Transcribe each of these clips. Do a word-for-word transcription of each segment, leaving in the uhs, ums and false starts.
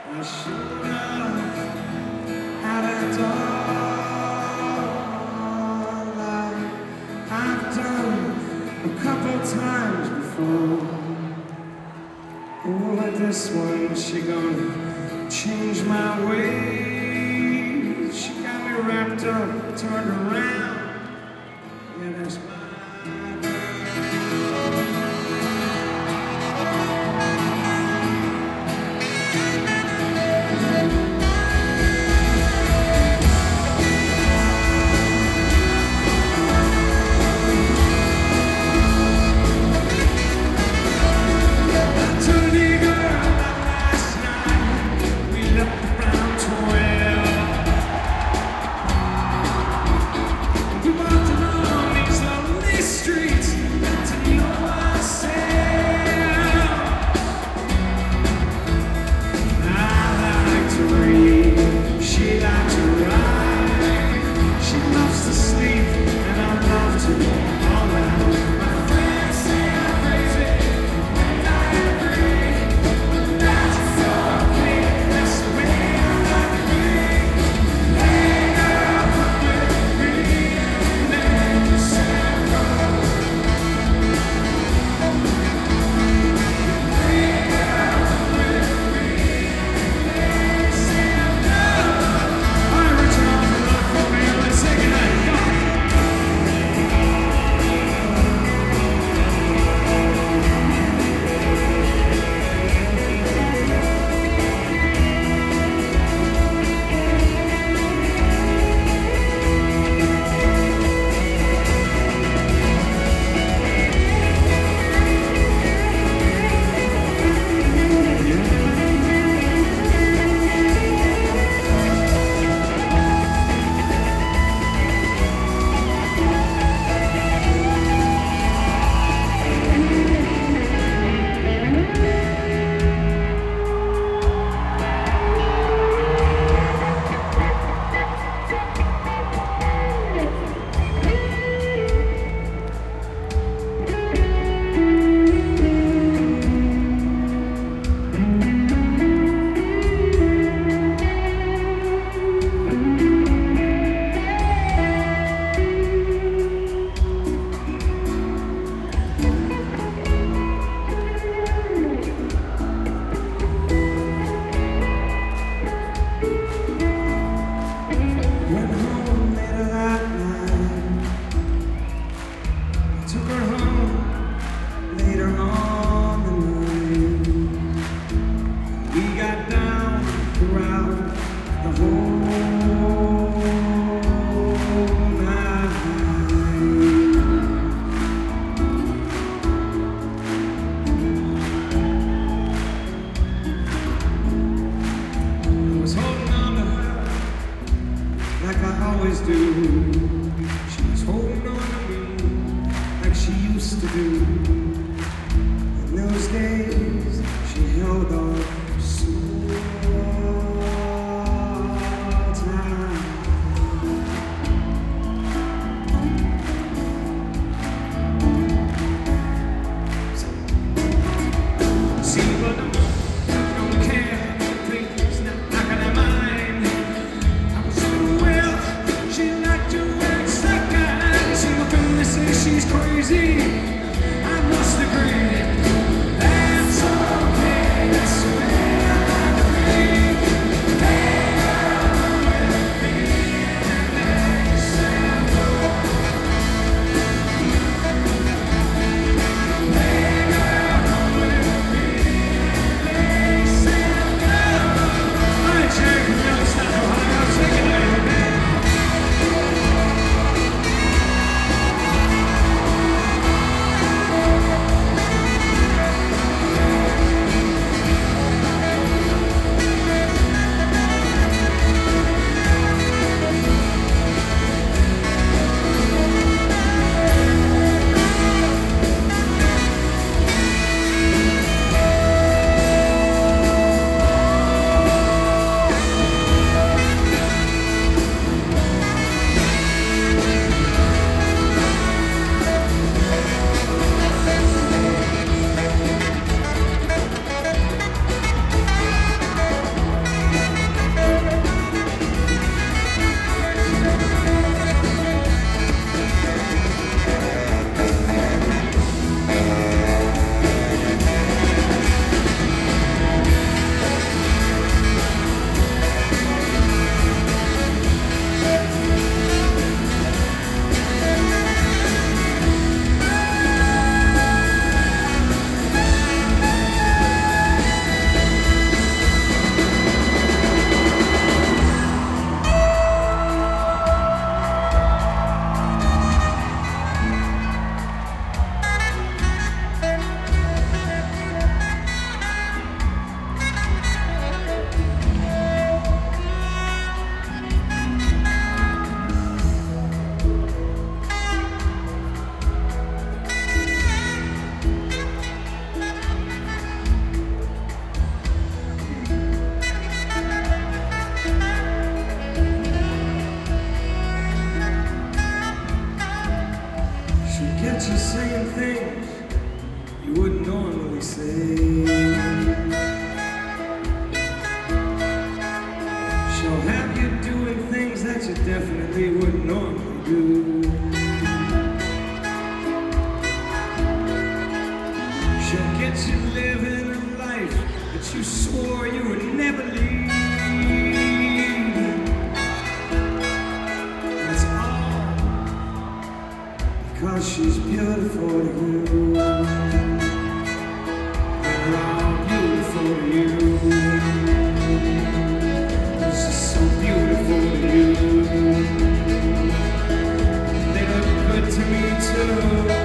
I should have had a dog like I've done a couple times before. Oh, but this one, she gonna change my ways. She got me wrapped up, turned around. Yeah, that's my do. She was holding on to me like she used to do. In those days, she held on so tight. See, but I don't care. Please, not like I mind. I was so well. She liked definitely would normally do. She'll get you living a life that you swore you would never lead. That's all because she's beautiful to you. They're all beautiful to you. She's so beautiful to you. They look good to me too.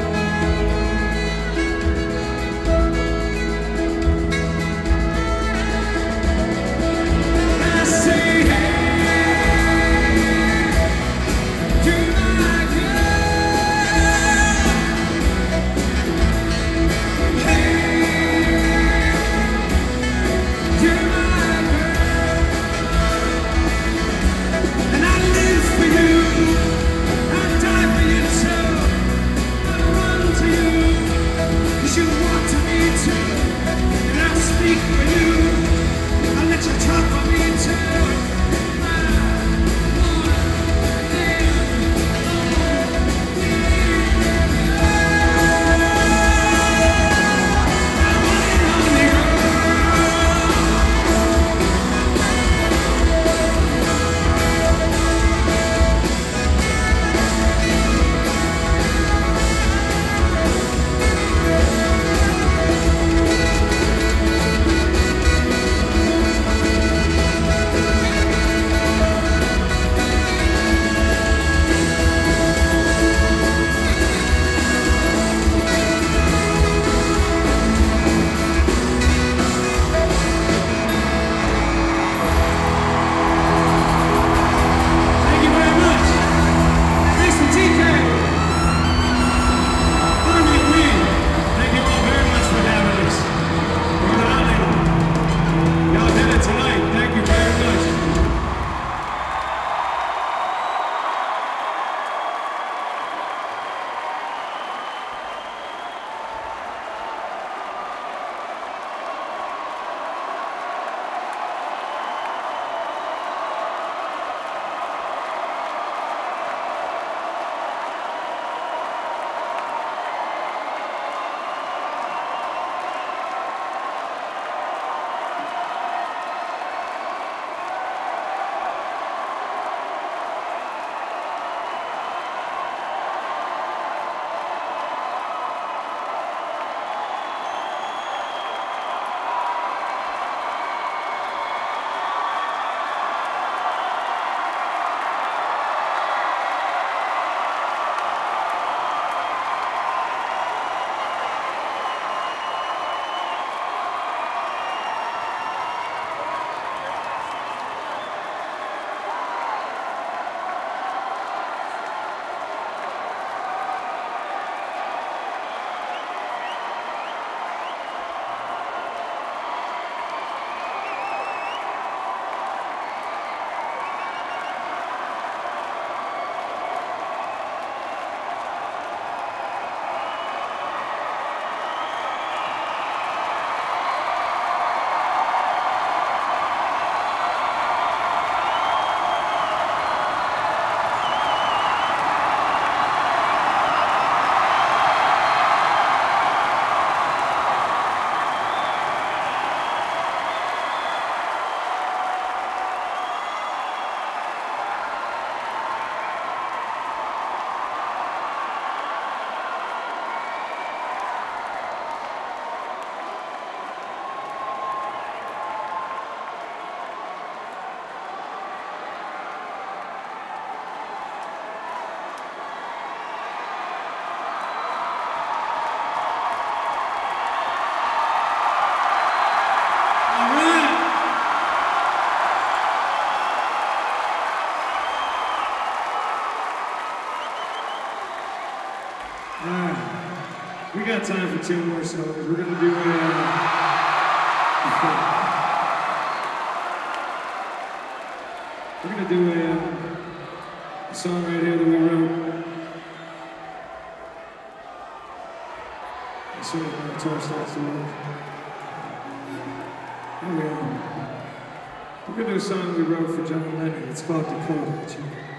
We got time for two more songs. We're gonna do a. Uh, we're gonna do a, uh, a song right here that we wrote. As soon as my guitar starts to work. There we go. We're gonna do a song we wrote for John Lennon. It's called Dakota.